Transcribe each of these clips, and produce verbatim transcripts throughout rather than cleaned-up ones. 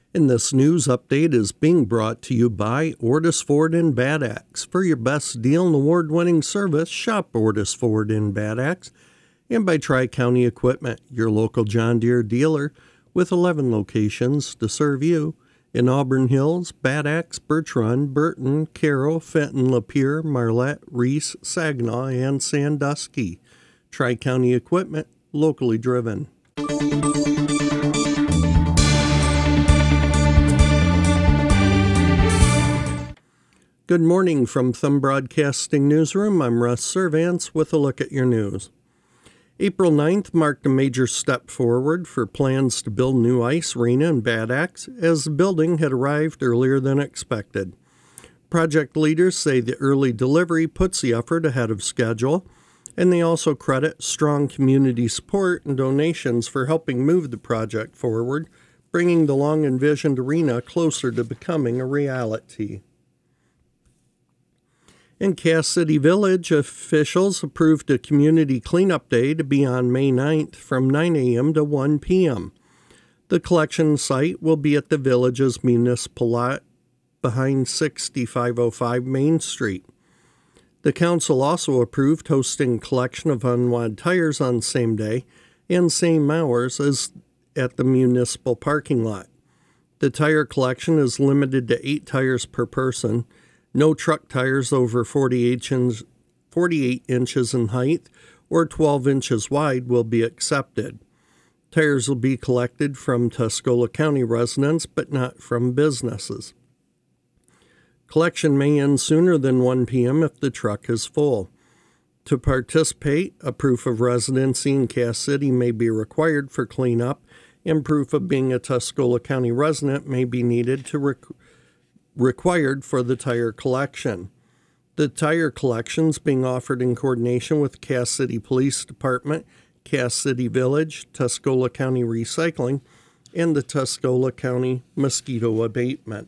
And this news update is being brought to you by Ortis Ford in Bad Axe. For your best deal and award-winning service, shop Ortis Ford in Bad Axe. And by Tri-County Equipment, your local John Deere dealer with eleven locations to serve you in Auburn Hills, Bad Axe, Birch Run, Burton, Carroll, Fenton, Lapeer, Marlette, Reese, Saginaw, and Sandusky. Tri-County Equipment, locally driven. Good morning from Thumb Broadcasting Newsroom. I'm Russ Servance with a look at your news. April ninth marked a major step forward for plans to build new ice arena in Bad Axe, as the building had arrived earlier than expected. Project leaders say the early delivery puts the effort ahead of schedule, and they also credit strong community support and donations for helping move the project forward, bringing the long-envisioned arena closer to becoming a reality. In Cass City Village, officials approved a community cleanup day to be on May ninth from nine a.m. to one p.m. The collection site will be at the village's municipal lot behind sixty-five oh five Main Street. The council also approved hosting collection of unwanted tires on the same day and same hours as at the municipal parking lot. The tire collection is limited to eight tires per person. No truck tires over forty-eight inches in height or twelve inches wide will be accepted. Tires will be collected from Tuscola County residents, but not from businesses. Collection may end sooner than one p.m. if the truck is full. To participate, a proof of residency in Cass City may be required for cleanup, and proof of being a Tuscola County resident may be needed to rec- required for the tire collection. The tire collections being offered in coordination with Cass City Police Department, Cass City Village, Tuscola County Recycling, and the Tuscola County Mosquito Abatement.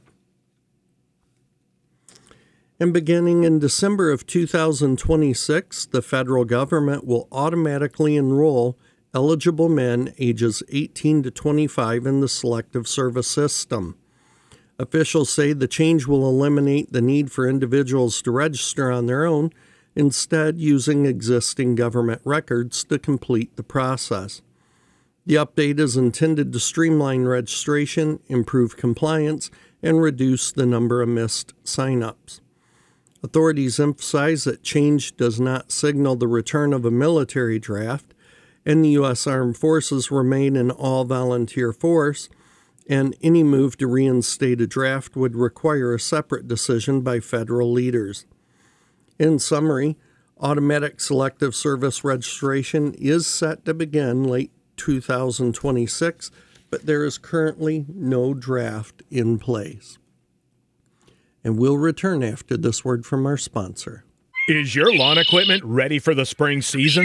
And beginning in December of two thousand twenty-six, the federal government will automatically enroll eligible men ages eighteen to twenty-five in the Selective Service System. Officials say the change will eliminate the need for individuals to register on their own, instead using existing government records to complete the process. The update is intended to streamline registration, improve compliance, and reduce the number of missed sign-ups. Authorities emphasize that change does not signal the return of a military draft, and the U S Armed Forces remain an all-volunteer force, and any move to reinstate a draft would require a separate decision by federal leaders. In summary, automatic selective service registration is set to begin late two thousand twenty-six, but there is currently no draft in place. And we'll return after this word from our sponsor. Is your lawn equipment ready for the spring season?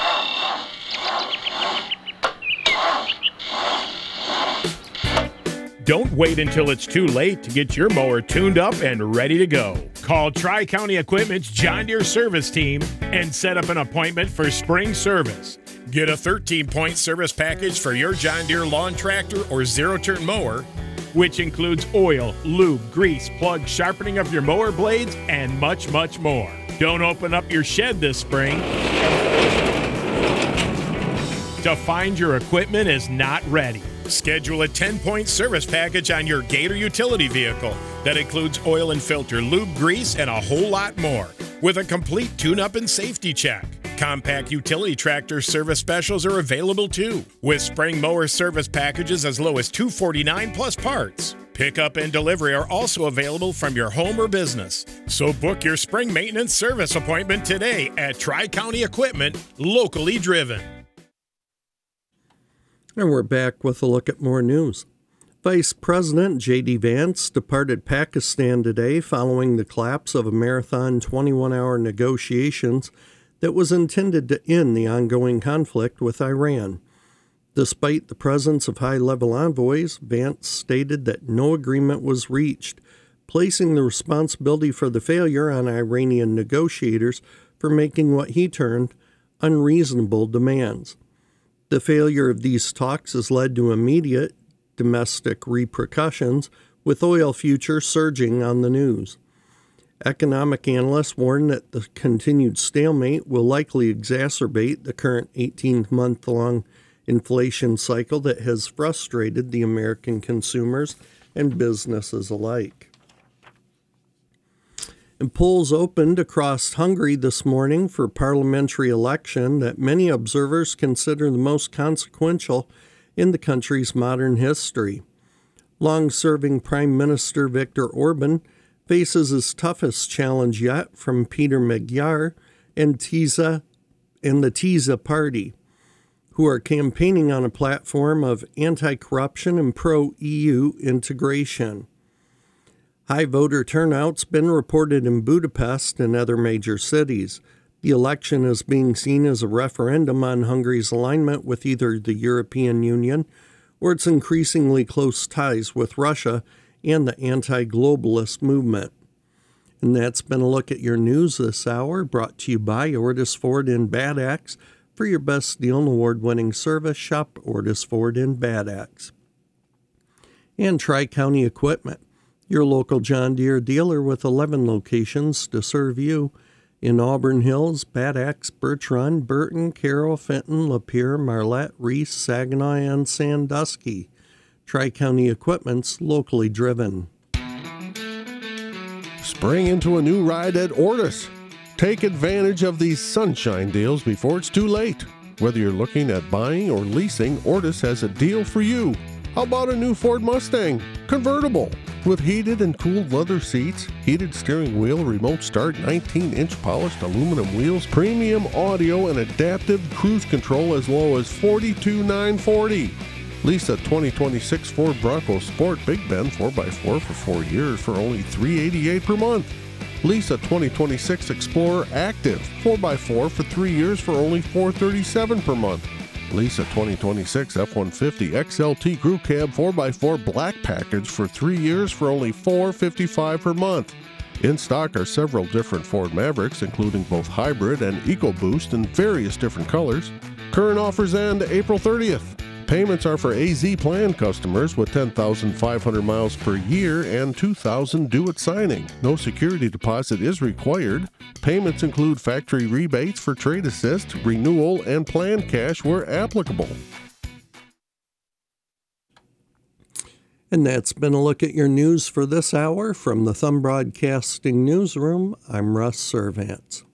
Don't wait until it's too late to get your mower tuned up and ready to go. Call Tri-County Equipment's John Deere service team and set up an appointment for spring service. Get a thirteen-point service package for your John Deere lawn tractor or zero-turn mower, which includes oil, lube, grease, plug, sharpening of your mower blades, and much, much more. Don't open up your shed this spring to find your equipment is not ready. Schedule a ten-point service package on your Gator utility vehicle that includes oil and filter, lube, grease, and a whole lot more, with a complete tune-up and safety check. Compact utility tractor service specials are available too, with spring mower service packages as low as two hundred forty-nine dollars plus parts. Pickup and delivery are also available from your home or business. So book your spring maintenance service appointment today at Tri-County Equipment, locally driven. And we're back with a look at more news. Vice President J D. Vance departed Pakistan today following the collapse of a marathon twenty-one hour negotiations that was intended to end the ongoing conflict with Iran. Despite the presence of high-level envoys, Vance stated that no agreement was reached, placing the responsibility for the failure on Iranian negotiators for making what he termed unreasonable demands. The failure of these talks has led to immediate domestic repercussions, with oil futures surging on the news. Economic analysts warn that the continued stalemate will likely exacerbate the current eighteen-month-long inflation cycle that has frustrated the American consumers and businesses alike. And polls opened across Hungary this morning for a parliamentary election that many observers consider the most consequential in the country's modern history. Long-serving Prime Minister Viktor Orban faces his toughest challenge yet from Peter Magyar and Tiza and the Tiza Party, who are campaigning on a platform of anti-corruption and pro-E U integration. High voter turnout's been reported in Budapest and other major cities. The election is being seen as a referendum on Hungary's alignment with either the European Union or its increasingly close ties with Russia and the anti-globalist movement. And that's been a look at your news this hour, brought to you by Ortis Ford in Bad Axe. For your best deal and award-winning service, shop Ortis Ford in Bad Axe. And Tri-County Equipment, your local John Deere dealer with eleven locations to serve you in Auburn Hills, Bad Axe, Birch Run, Burton, Carroll, Fenton, Lapeer, Marlette, Reese, Saginaw, and Sandusky. Tri-County Equipment's locally driven. Spring into a new ride at Ortis. Take advantage of these sunshine deals before it's too late. Whether you're looking at buying or leasing, Ortis has a deal for you. How about a new Ford Mustang convertible with heated and cooled leather seats, heated steering wheel, remote start, nineteen-inch polished aluminum wheels, premium audio, and adaptive cruise control as low as forty-two thousand nine hundred forty dollars. Lease a twenty twenty-six Ford Bronco Sport Big Bend four by four for four years for only three hundred eighty-eight dollars per month. Lease a twenty twenty-six Explorer Active four by four for three years for only four hundred thirty-seven dollars per month. Lease a twenty twenty-six F one fifty X L T Crew Cab four by four Black Package for three years for only four hundred fifty-five dollars per month. In stock are several different Ford Mavericks, including both hybrid and EcoBoost in various different colors. Current offers end April thirtieth. Payments are for A Z Plan customers with ten thousand five hundred miles per year and two thousand due at signing. No security deposit is required. Payments include factory rebates for trade assist, renewal, and planned cash where applicable. And that's been a look at your news for this hour. From the Thumb Broadcasting Newsroom, I'm Russ Servants.